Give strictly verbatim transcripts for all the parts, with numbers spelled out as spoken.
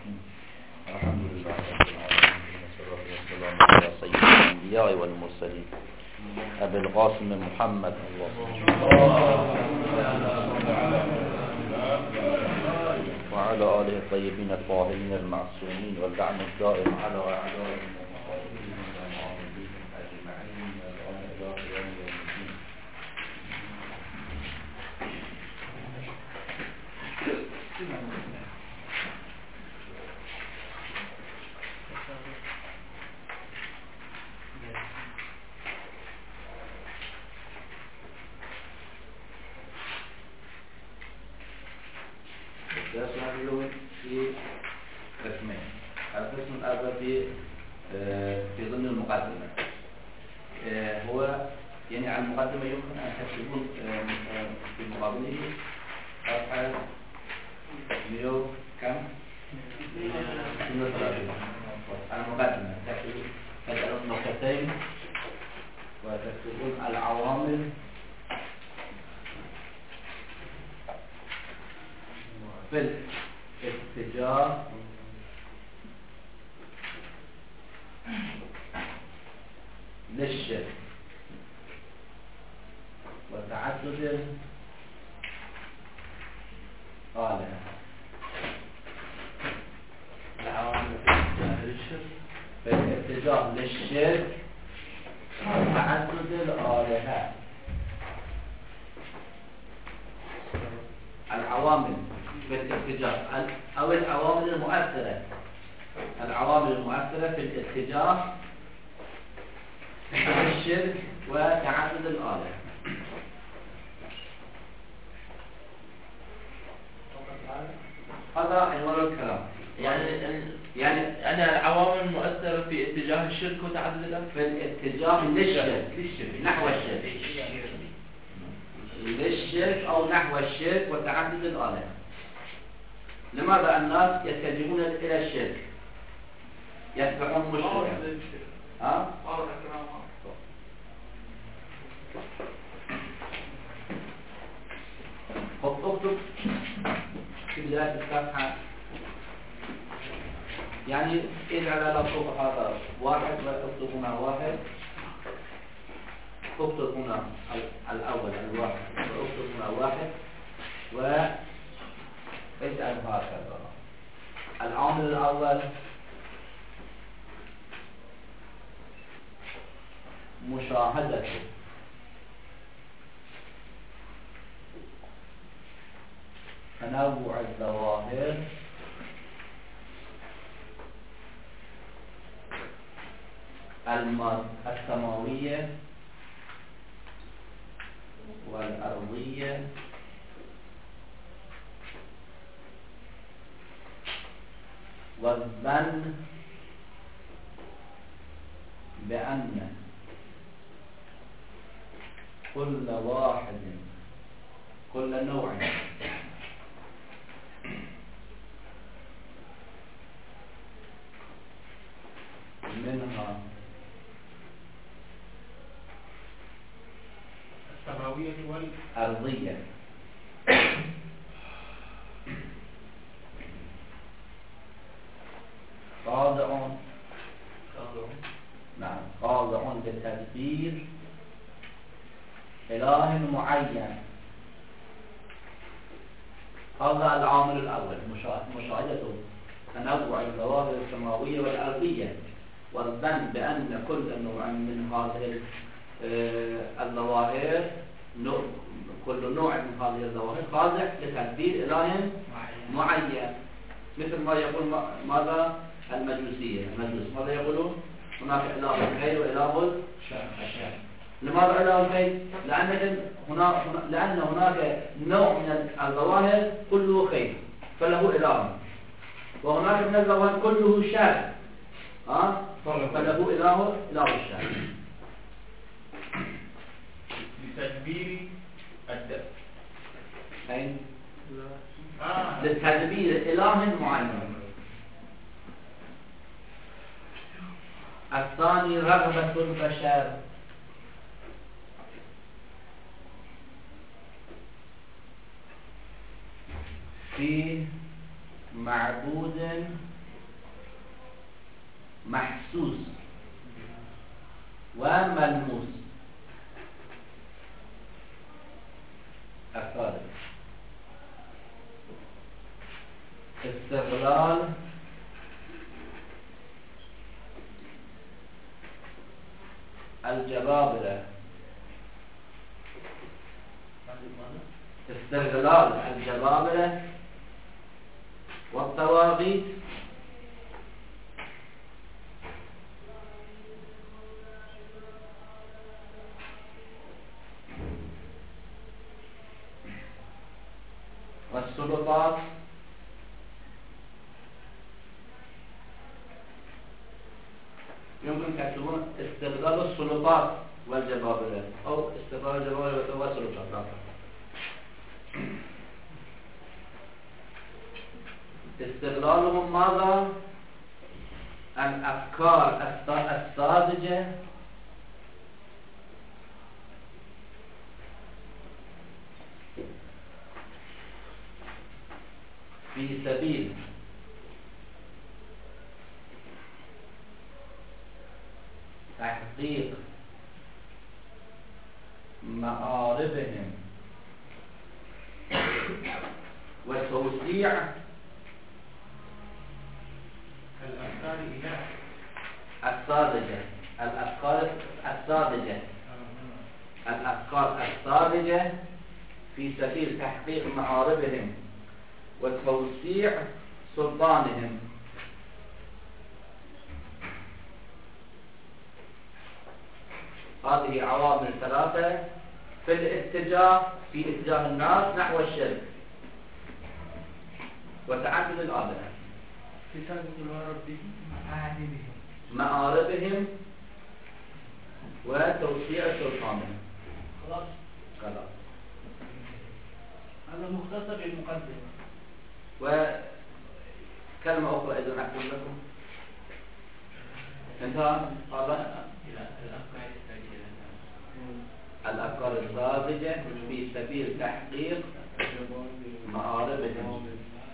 الرحيم الحمد لله رب العالمين والصلاة والسلام على سيد الأنبياء والمرسلين أبي القاسم محمد وعلى آله الطيبين الطاهرين المعصومين واللعن الدائم على أعدائهم ومخالفين ومعاندين أجمعين إلى قيام يوم الدين. الدرس الأول في قسمين. القسم الأول في في ضمن المقدمة، هو يعني على المقدمة يمكن أن تكتبون في مقابله صفحة مئة كم؟ مئة وثلاثين. المقدمة تكتبون تجعلون نقطتين وتكتبون العوامل في الاتجاه للشرك وتعدد الآلهة. العوامل في الاتجاه للشرك وتعدد الآلهة. العوامل في الاتجاه أو العوامل المؤثرة العوامل المؤثرة في الاتجاه الشرك وتعدد الآلهة. هذا عنوان الكلام. يعني يعني أنا العوامل المؤثرة في اتجاه الشرك وتعدد الآلهة في الاتجاه للشرك نحو الشرك للشرك أو نحو الشرك وتعدد الآلهة. لماذا الناس يتجهون إلى الشرك؟ يتبعون مشركا. ها؟ اكتب في بداية الصفحة، يعني اجعل على فوق هذا واحد واكتب هنا واحد، اكتب هنا الأول الواحد واكتب هنا واحد واجعل هكذا. العامل الأول مشاهدته تنوع الظواهر السماوية والأرضية والظن بأن كل واحد كل نوع منها السماوية والأرضية خاضع نعم خاضع بتدبير إله معين. هذا العامل الأول مشاهدته تنوع الظواهر السماوية والأرضية والظن بأن كل نوع من هذه الظواهر كل نوع من هذه الظواهر خاضع لتدبير إله معين. مثل ما يقول ماذا المجوسية المجوس ماذا يقولون؟ هناك إله الخير وإله الشر. لماذا إله الخير؟ لأن هناك لأن هناك نوع من الظواهر كله خير فله إله، وهناك من الظواهر كله شر ها فله إله إله الشر. لتدبير الدب أين؟ آه. لتدبير إله معين. الثاني رغبة البشر في معبود محسوس وملموس. الثالث استغلال الجبابرة استغلال الجبابرة والطواغيت والسلطات يمكن تكتبون استغلال السلطات والجبابرة أو استغلال الجبابرة والسلطات. لا. استغلالهم ماذا؟ الأفكار الساذجة في سبيل تحقيق مآربهم وتوسيع الأفكار الساذجة الأفكار الساذجة الأفكار الساذجة في سبيل تحقيق مآربهم وتوسيع سلطانهم. هذه عوامل ثلاثة في الاتجاه في اتجاه الناس نحو الشرك وتعدد الآلهة. كتاب ربهم معاربهم مآربهم وتوسيع سلطانهم. خلاص خلاص. هذا مختصر بالمقدمة. وكلمة أخرى إذا أكتب لكم انتهى. الأفكار الساذجة في سبيل تحقيق مآربهم.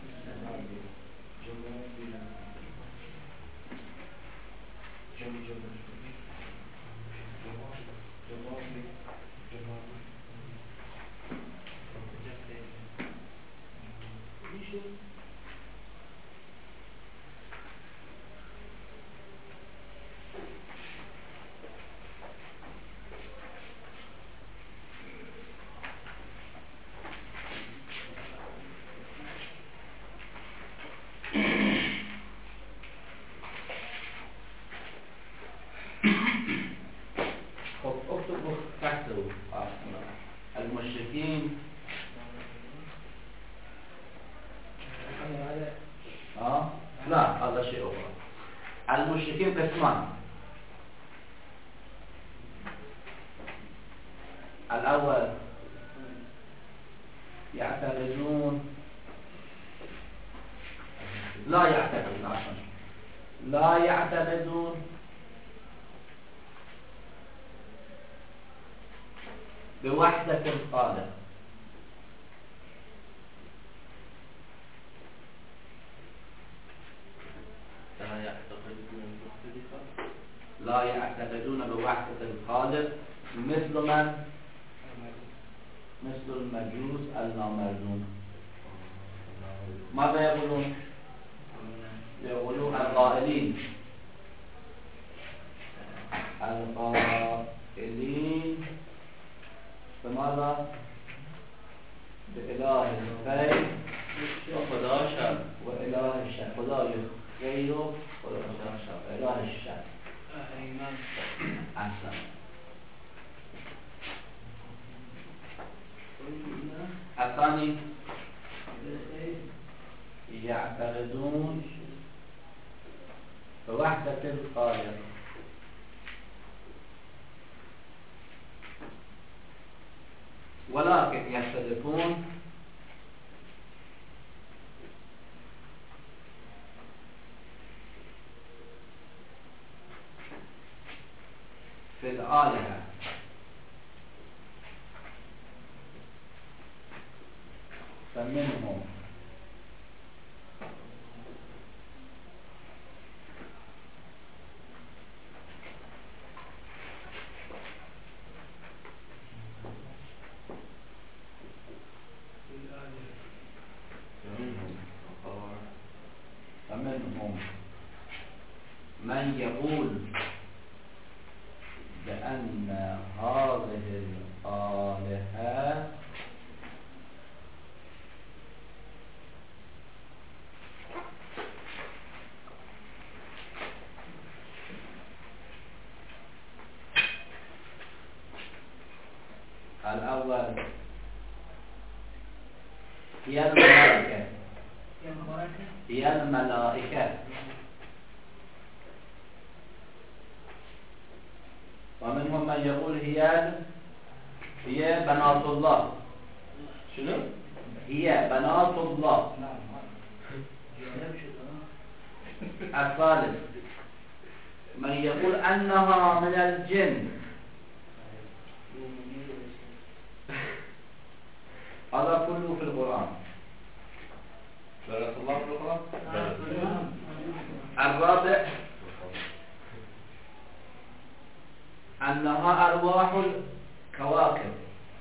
المشركين آه؟ لا هذا شيء آخر. المشركين قسمان. الأول يعتقدون لا يعتقدون عشان لا يعتقدون بوحدة الخالق. لا يعتقدون بوحدة الخالق مثل من؟ مثل المجوس اللامردون. ماذا يقولون؟ يقولون القائلين القائلين بماذا؟ بإله الخير وخدا الشر وإله الشر. خدا الخير وإله الشر. أحسن. الثاني يعتقدون بوحدة الخالق ولكن يختلفون في الآلهة. فمنهم ومنهم من يقول بأن هذه الآلهة الأول هي الملائكة هي الملائكة ومنهم من يقول هي هي بنات الله. شنو؟ هي بنات الله. الثالث من يقول أنها من الجن. هذا كله في القرآن. بارك الله في القرآن. الرابع أنها أرواح الكواكب.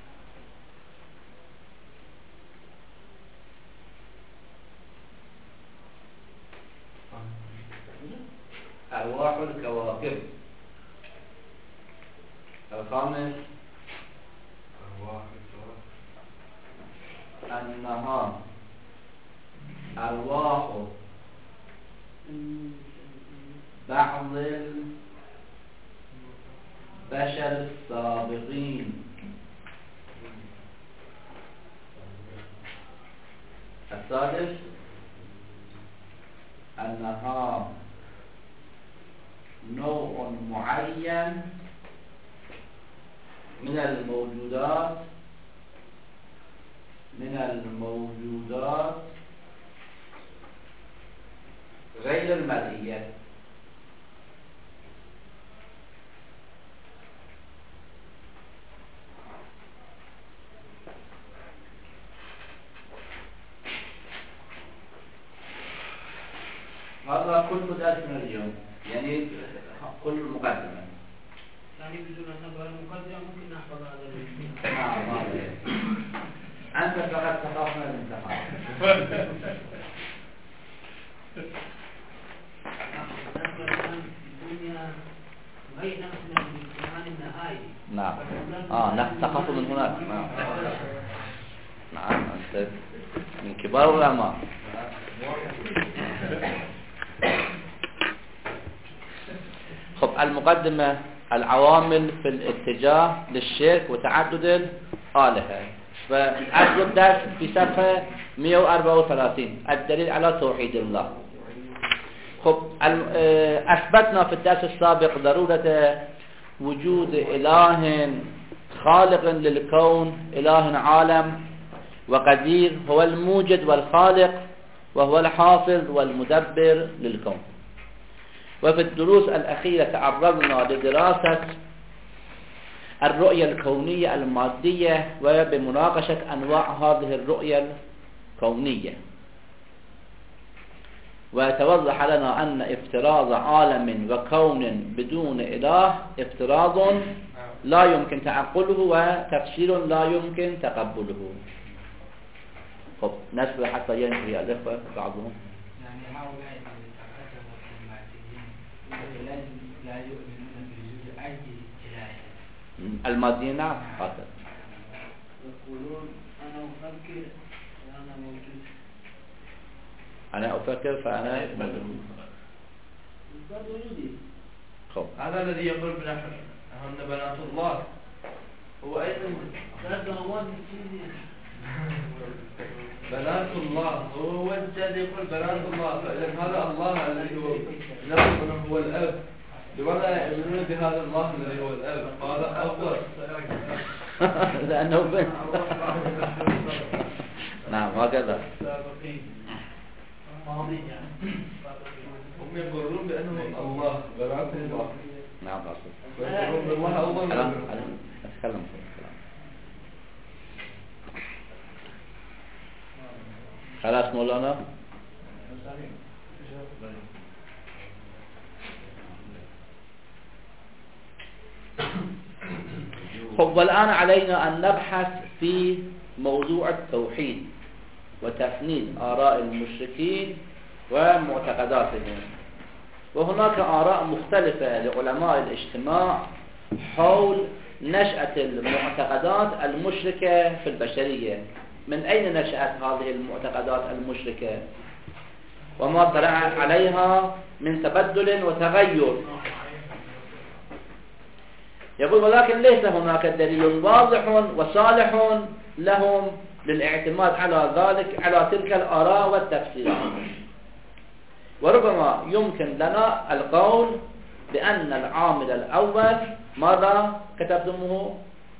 أرواح الكواكب. الخامس أنها أرواح بعض البشر السابقين. السادس أنها نوع معين من الموجودات من الموجودات غير المرئية. هذا كل درسنا اليوم، يعني كل مقدمة. يعني بدون أن نقرأ المقدمة ممكن نحفظ هذا الشيء. نعم ما أنت فقط تخافنا الامتحان. نذكر الآن الدنيا وهي نفس الامتحان النهائي. نعم. آه نحن تخاف من هناك. نعم. نعم أنت من كبار العلماء. خب المقدمة العوامل في الاتجاه للشرك وتعدد الآلهة. فأصل الدرس في صفحة مئة وأربعة وثلاثين الدليل على توحيد الله. خب أثبتنا في الدرس السابق ضرورة وجود إله خالق للكون، إله عالم وقدير، هو الموجد والخالق وهو الحافظ والمدبر للكون. وفي الدروس الأخيرة تعرضنا لدراسة الرؤية الكونية المادية وبمناقشة أنواع هذه الرؤية الكونية، وتوضح لنا أن افتراض عالم وكون بدون إله افتراض لا يمكن تعقله وتفسير لا يمكن تقبله. خب نسبة حتى ينتهي الأخوة بعضهم. يعني هؤلاء تقدموا في الماديين لا يؤمنون بوجود أي إله. الماديين نعم هذا. يقولون أنا أفكر وأنا موجود. أنا أفكر فأنا موجود. خب هذا الذي يقول بنحن هن بنات الله هو أيضا بنات الله، هو الذي يقول بنات الله. فإذا هذا الله الذي هو نفسه هو الأب، لماذا يؤمنون بهذا الله الذي هو الأب؟ هذا أفضل. لأنه بنت. نعم هكذا. هم يقولون بأنه الله بنات الله. نعم أصلا. ويقولون بالله أول. كلام أتكلم. خلاص مولانا. خب والآن علينا أن نبحث في موضوع التوحيد وتفنيد آراء المشركين ومعتقداتهم. وهناك آراء مختلفة لعلماء الاجتماع حول نشأة المعتقدات المشركة في البشرية. من أين نشأت هذه المعتقدات المشركة وما طلع عليها من تبدل وتغير؟ يقول ولكن ليس هناك دليل واضح وصالح لهم للاعتماد على ذلك على تلك الآراء والتفسيرات. وربما يمكن لنا القول بأن العامل الأول ماذا كتبتموه؟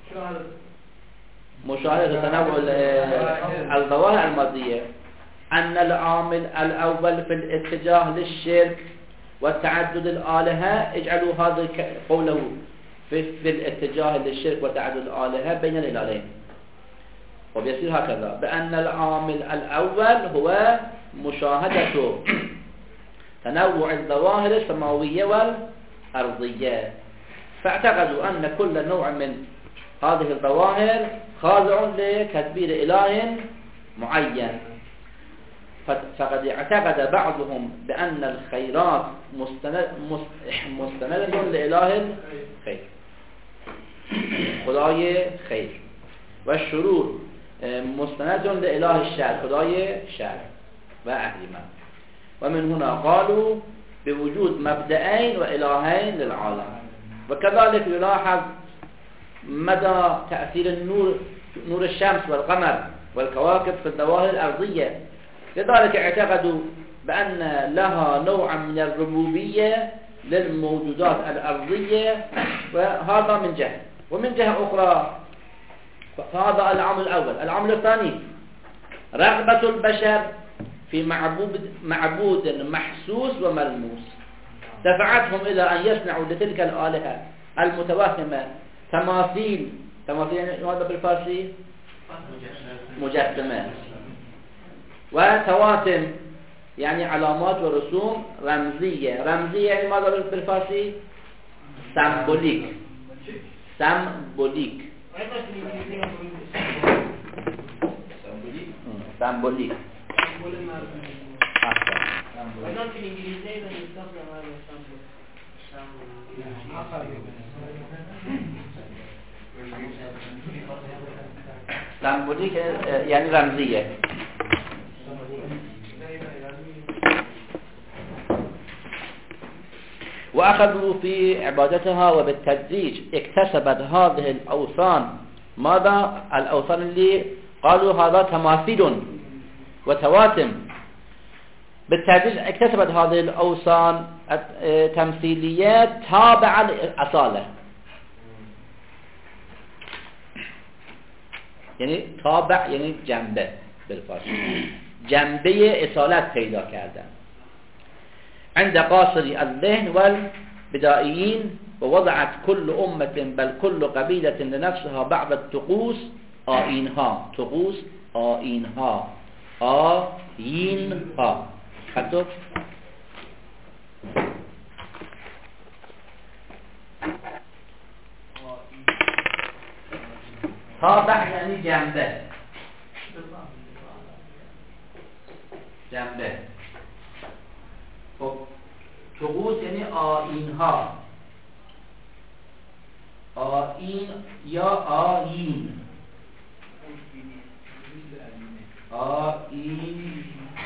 مشاهدة تنوع الظواهر المادية، أن العامل الأول في الاتجاه للشرك وتعدد الآلهة، اجعلوا هذا قوله في, في الاتجاه للشرك وتعدد الآلهة بين الإلهين، وبيصير هكذا بأن العامل الأول هو مشاهدة تنوع الظواهر السماوية والأرضية، فاعتقدوا أن كل نوع من هذه الظواهر خاضع لتدبير إله معين. فقد اعتقد بعضهم بأن الخيرات مستندة لإله الخير خداي خير، والشرور مستند لإله الشر خداي شر وأهلما. ومن هنا قالوا بوجود مبدأين وإلهين للعالم. وكذلك يلاحظ مدى تأثير النور نور الشمس والقمر والكواكب في الظواهر الأرضية، لذلك اعتقدوا بأن لها نوع من الربوبية للموجودات الأرضية، وهذا من جهة. ومن جهة أخرى فهذا العامل الأول. العامل الثاني رغبة البشر في معبود, معبود محسوس وملموس دفعتهم إلى أن يصنعوا لتلك الآلهة المتوهمة تماثيل. تماثيل يعني هذا بالفارسي مجسمة، وتواتم يعني علامات ورسوم رمزية. رمزية يعني ماذا بالفارسي؟ سامبوليك. سامبوليك سامبوليك وأيضا في الإنجليزية أيضا يستخدم هذا السامبول. سامبوليك يعني رمزية. وأخذوا في عبادتها، وبالتدريج اكتسبت هذه الأوثان ماذا؟ الأوثان اللي قالوا هذا تماثيل وتواتم. بالتدريج اكتسبت هذه الأوثان تمثيليات تابعة للأصالة، يعني تابع يعني جنبه بالفارسي، جنبه اصالت پیدا کردن عند قاصري الذهن والبدائيين. ووضعت كل أمة بل كل قبيلة لنفسها بعض الطقوس آئينها. طقوس آئينها آئينها حتى تابع يعني جنبه جنبه. طقوس يعني آئینها. آئین یا آئین آئین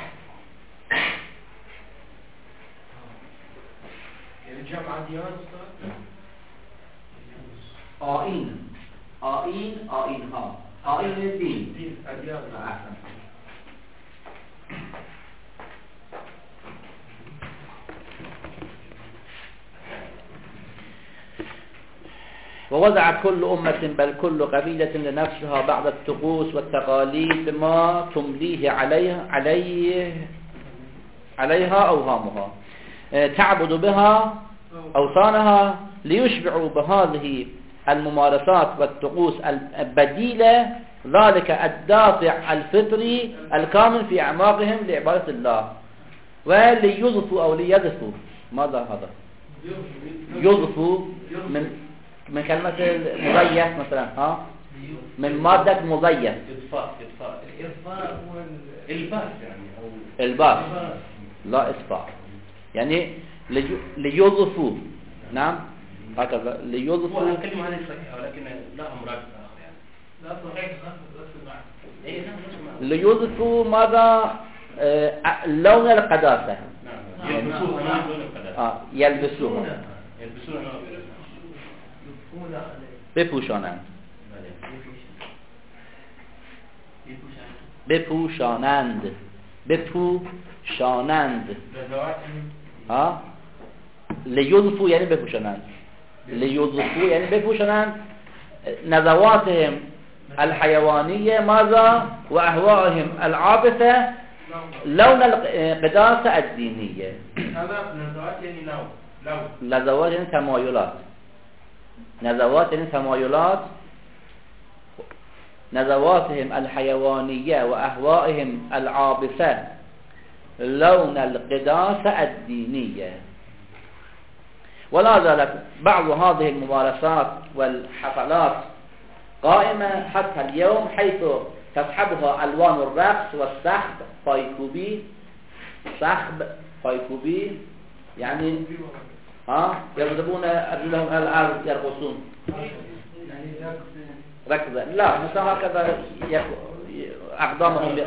يعني جمع ديان آئین آئین آئینها آئین دین دين أديان. أحسن. ووضعت كل أمة بل كل قبيلة لنفسها بعض الطقوس والتقاليد بما تمليه عليها عليه عليها أوهامها تعبد بها أوثانها ليشبعوا بهذه الممارسات والطقوس البديلة ذلك الدافع الفطري الكامل في أعماقهم لعبادة الله، وليضفوا أو ليضفوا ماذا هذا؟ يضفوا من من كلمة مضيف مثلا، ها من مادة مضيف. إضفاء إضفاء الإضفاء الباس يعني أو الباس لا إسباع يعني لي- ليضفوا نعم هكذا هو ليضفوا الكلمة هذه صحيحة ولكن لها مراد آخر يعني. لا صحيح نفس المعنى. إيه نعم نفس المعنى. ليضفوا ماذا آه لون القداسة نعم يلبسوها نعم لون القداسة. آه يلبسوها يلبسوها نعم. يضفون عليه. بپوشانند بپوشانند بپوشانند ها لیضفو یعنی بپوشانند لیضفو یعنی بپوشانند نزواتهم الحيوانية ماذا وأهوائهم العابثة لون القداسة الدينية هذا نزوات يعني لون لون نزوات يعني تمايلات نزوات يعني تمايلات نزواتهم الحيوانية وأهوائهم العابثة لون القداسة الدينية. ولا زالت بعض هذه الممارسات والحفلات قائمة حتى اليوم حيث تصحبها ألوان الرقص والسحب فايكوبي سحب فايكوبي يعني ها يضربون أرجلهم على الأرض يرقصون ركضة لا مثل هكذا أقدامهم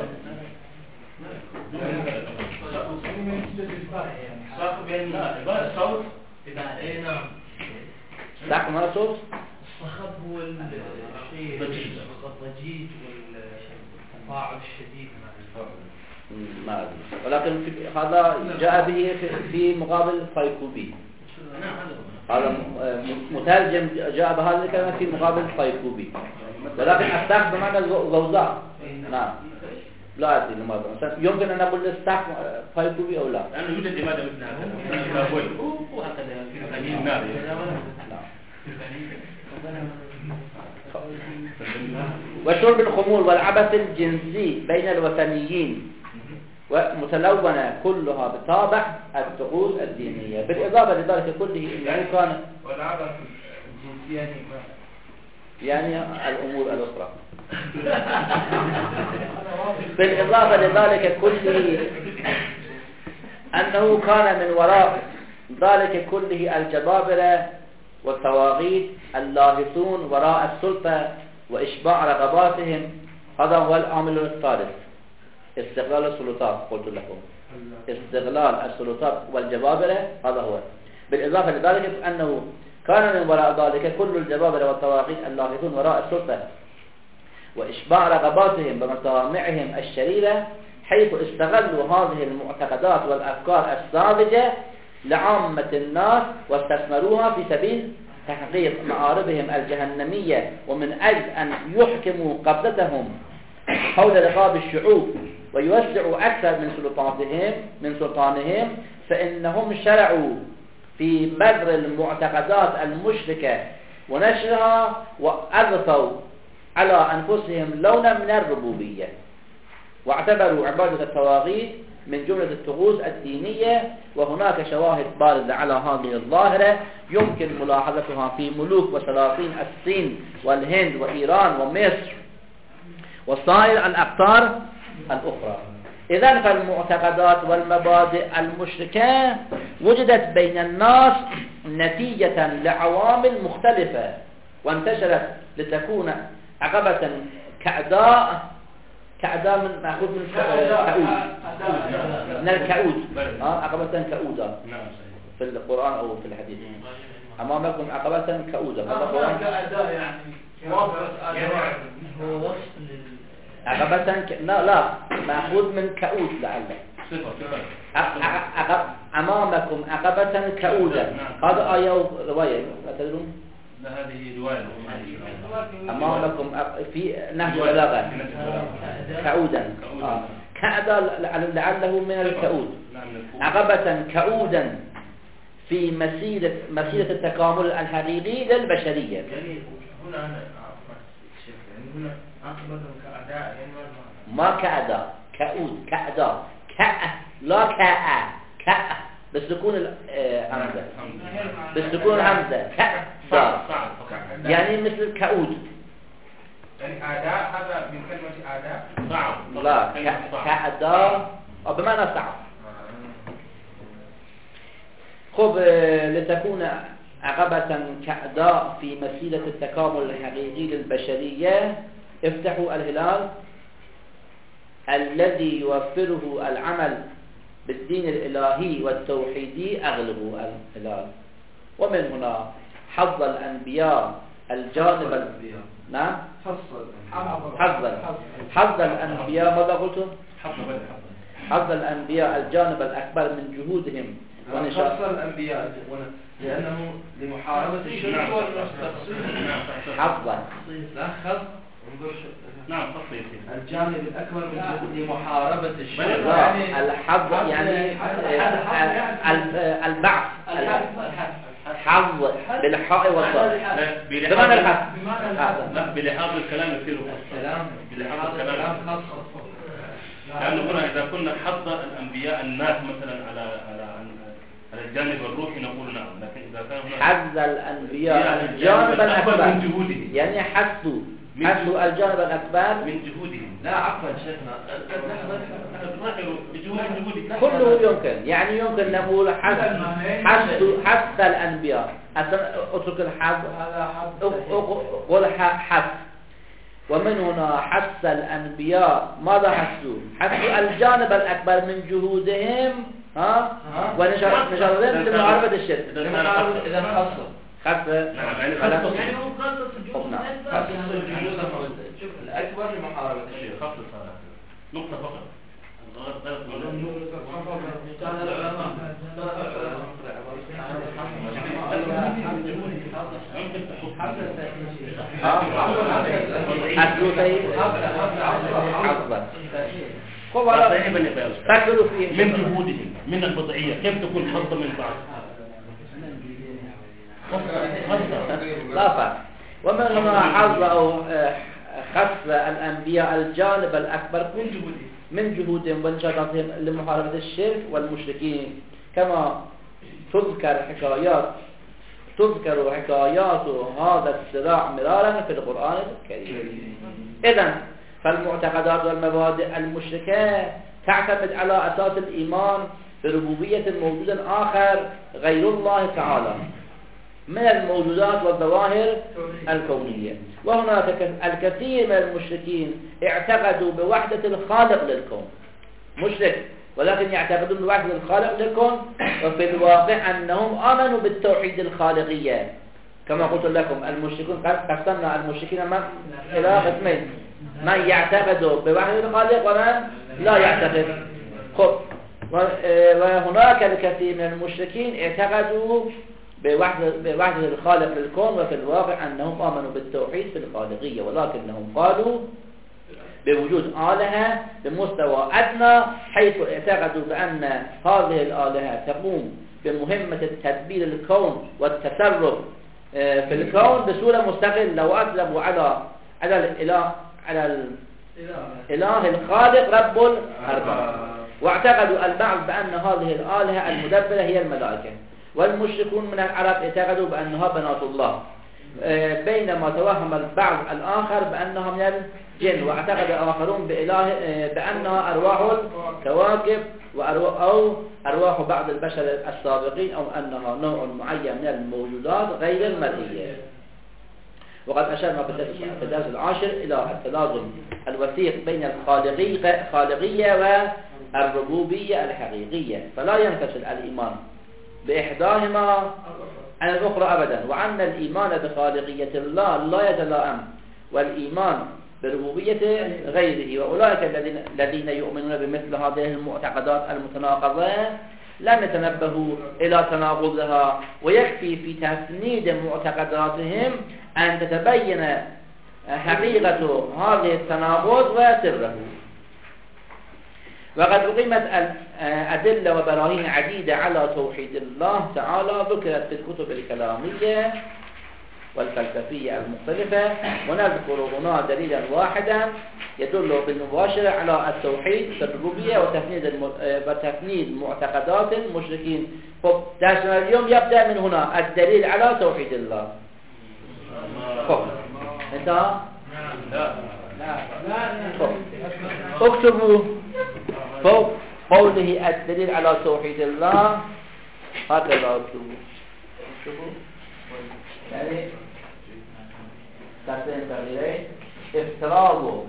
صاحب يعني عبارة صوت اي نعم. سحب ما صوت الصخب هو الشيء الضجيج والتفاعل الشديد مع ما أدري ولكن في هذا جاء به في, في مقابل فايكوبي هذا مترجم جاء بهذا الكلمة في مقابل فايكوبي ولكن السحب بمعنى الغوزاء نعم لا أدري لماذا يمكن أن نقول السحب فايكوبي أو لا لأنه يوجد لماذا مثل هذا وهكذا في قليل النار وشرب الخمور والعبث الجنسي بين الوثنيين ومتلونة كلها بطابع الطقوس الدينية بالإضافة لذلك كله إنه كان والعبث الجنسي يعني الأمور الأخرى بالإضافة لذلك كله أنه كان من وراء ذلك كله الجبابرة والطواغيت اللاهثون وراء السلطة وإشباع رغباتهم هذا هو العامل الثالث استغلال السلطات قلت لكم استغلال السلطات والجبابرة هذا هو بالإضافة لذلك أنه كان من وراء ذلك كل الجبابرة والطواغيت اللاهثون وراء السلطة وإشباع رغباتهم بمطامعهم الشريرة حيث استغلوا هذه المعتقدات والأفكار الساذجة لعامة الناس واستثمروها في سبيل تحقيق مآربهم الجهنمية ومن أجل أن يحكموا قبضتهم حول رقاب الشعوب ويوسعوا أكثر من سلطانهم من سلطانهم فإنهم شرعوا في بذر المعتقدات المشركة ونشرها وأضفوا على أنفسهم لونا من الربوبية واعتبروا عبادة الطواغيت من جملة الطقوس الدينية. وهناك شواهد بارزة على هذه الظاهرة يمكن ملاحظتها في ملوك وسلاطين الصين والهند وإيران ومصر وسائر الأقطار الأخرى. إذن فالمعتقدات والمبادئ المشركة وجدت بين الناس نتيجة لعوامل مختلفة وانتشرت لتكون عقبة كأداء كأداء من مأخوذ من كأود من الكأود عقبة كأودة في القرآن أو في الحديث أمامكم عقبة كأودة كأداء يعني هو وصف عقبة ك... لا لا مأخوذ من كأود لعله عقب... أمامكم عقبة كأودة هذا آية ورواية لا تدرون لا هذه رواية أمامكم في نهج بلاغة كأودا آه. كأدا لعله من الكأود عقبة كأودا في مسيرة مسيرة التكامل الحقيقي للبشرية. يعني هنا هنا هنا عقبة كأداء ما كأداء كأود كأداء كأ لا كأ كأ بالسكون الهمزة بالسكون الهمزة كأ صار يعني مثل كأود يعني أداء هذا من كلمة أداء صعب لا كأداء أو بمعنى صعب خب لتكون عقبة كأداء في مسيرة التكامل الحقيقي للبشرية افتحوا الهلال الذي يوفره العمل بالدين الإلهي والتوحيدي أغلبوا الهلال. ومن هنا حظ الأنبياء الجانب ال... نعم حظ حظ الأنبياء ماذا قلتم؟ حظ الأنبياء الجانب الأكبر من جهودهم ونشاط خص الأنبياء لأنه لمحاربة الشرك والتخصيص. حظا لا خص انظر نعم تخصيص الجانب الأكبر من جهود لمحاربة الشرك. يعني الحظ يعني البعث حظ بالحاء والضاد بمعنى الحظ. لا بلحاظ الكلام يصير الكلام بلحاظ الكلام خاص. لأنه هنا إذا كنا حظ الأنبياء الناس مثلا على على على الجانب الروحي نقول نعم، لكن إذا كان هنا حظ الأنبياء الجانب الأكبر من جهودهم، يعني حثوا حثوا الجانب الأكبر من جهودهم. لا عفوا شيخنا كله يمكن، يعني يمكن نقول حث حث حث الأنبياء. اترك الحظ قل حث. ومن هنا حث الأنبياء ماذا حثوا؟ حثوا الجانب الأكبر من جهودهم ها ونشرهم لمعارضة الشرك. إذا خاصة خاصة يعني هو خاصة الجهود الأكبر لمحاربة الشرك. خاصة نقطة فقط. من جهودهم من الوضعية كيف تكون حظ من بعض؟ لا فرق. ومن هنا حظ أو خص الأنبياء الجانب الأكبر من جهودهم من جهودهم ونشاطاتهم لمحاربة الشرك والمشركين، كما تذكر حكايات تذكر حكايات هذا الصراع مرارا في القرآن الكريم. إذن فالمعتقدات والمبادئ المشركة تعتمد على أساس الإيمان بربوبية موجود آخر غير الله تعالى من الموجودات والظواهر الكونية. وهناك الكثير من المشركين اعتقدوا بوحدة الخالق للكون، مشرك ولكن يعتقدون بوحدة الخالق للكون، وفي الواقع أنهم آمنوا بالتوحيد الخالقية. كما قلت لكم المشركون قسمنا المشركين إلى قسمين، من يعتقد بوحدة الخالق ومن لا يعتقد. خب وهناك الكثير من المشركين اعتقدوا بوحدة, بوحدة الخالق للكون، وفي الواقع أنهم آمنوا بالتوحيد في الخالقية، ولكنهم قالوا بوجود آلهة بمستوى أدنى، حيث اعتقدوا بأن هذه الآلهة تقوم بمهمة تدبير الكون والتصرف في الكون بصورة مستقلة، وأسلموا على على الإله على الإله الخالق رب الأرباب. واعتقدوا البعض بأن هذه الآلهة المدبرة هي الملائكة، والمشركون من العرب اعتقدوا بأنها بنات الله، بينما توهم البعض الآخر بأنها من الجن، واعتقد آخرون بإله بأنها أرواح الكواكب أو أرواح بعض البشر السابقين، أو أنها نوع معين من الموجودات غير المرئية. وقد أشرنا في الدرس العاشر إلى التلازم الوثيق بين الخالقية والربوبية الحقيقية، فلا ينفصل الإيمان بإحداهما عن الأخرى أبدا، وأن الإيمان بخالقية الله لا يتلائم والإيمان بربوبية غيره. وأولئك الذين يؤمنون بمثل هذه المعتقدات المتناقضة لم يتنبهوا إلى تناقضها، ويكفي في تسنيد معتقداتهم أن تتبين حقيقة هذه التناقض وسره. وقد أقيمت أدلة وبراهين عديدة على توحيد الله تعالى ذكرت في الكتب الكلامية والفلسفية المختلفة، ونذكر هنا دليلا واحدا يدل بالمباشرة على التوحيد في الربوبية وتفنيد وتفنيد معتقدات المشركين. طب درسنا اليوم يبدأ من هنا الدليل على توحيد الله. طب انتهى؟ لا لا اكتبوا فوق قوله الدليل على توحيد الله هكذا اكتبوا اكتبوا يعني تحتين تغييرين افتراض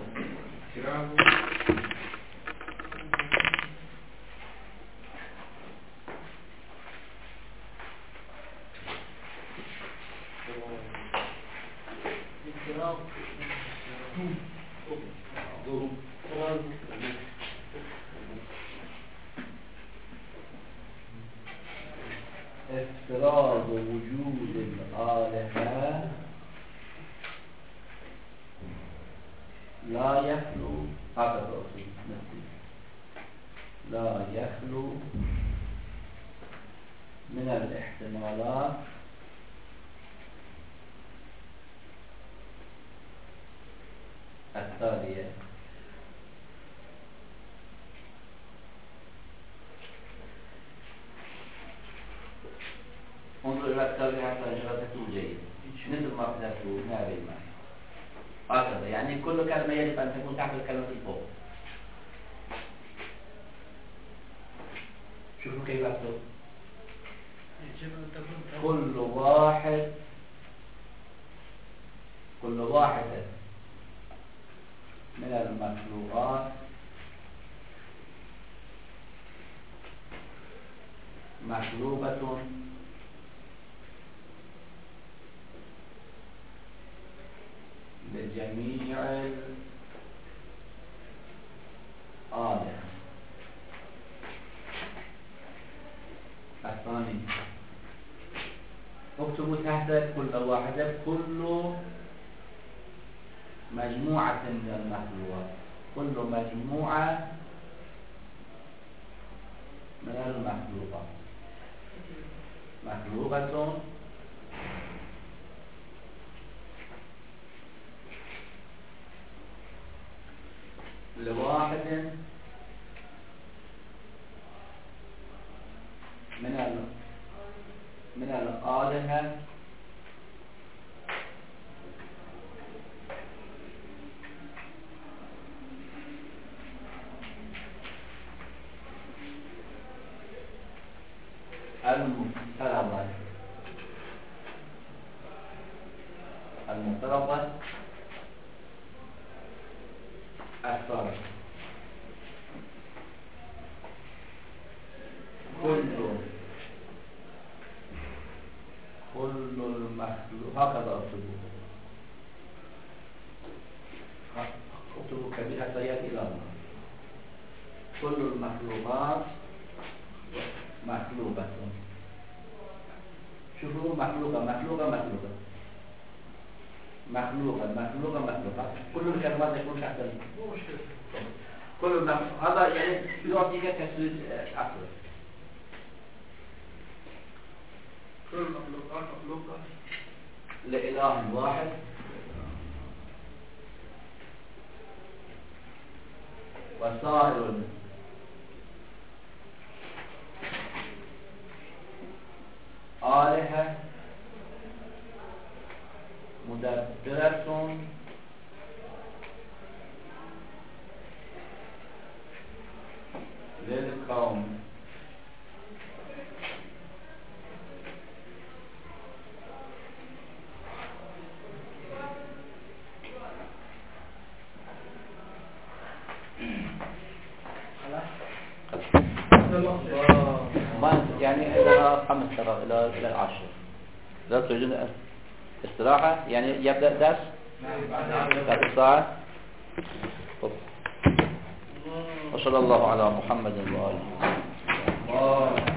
افتراض وجود الآلهة لا يخلو هذا الرأسي لا يخلو من الاحتمالات التالية انظر إلى التالية حتى إجابته جيد مثل ما كتبته نابل معي هكذا يعني كل كلمة يجب أن تكون تحت الكلمة فوق. شوفوا كيف أكتب كل واحد كل واحدة من المخلوقات مخلوقة لجميع الآلهة. الثاني اكتبوا تحت كل واحدة كل مجموعة من المخلوقات كل مجموعة من المخلوقات مخلوقة لواحد من ال من الآلهة المفترضة المفترضة الثالث كل كل المخلوق هكذا اكتبوا اكتبوا كبير حتى يأتي إلى الله. كل المخلوقات مخلوقة شوفوا مخلوقة مخلوقة مخلوقة مخلوقة مخلوقة مخلوقة كل الكلمات يكون تحت كل هذا يعني يعطيك تسويق أكثر. كل المخلوقات مخلوقة لإله واحد وسائر آلهة مدبرة للكون يعني إلى خمس سنوات إلى إلى العشر. لا تريدون استراحة يعني يبدأ درس ثلاث ساعات. وصلى الله على محمد وآله.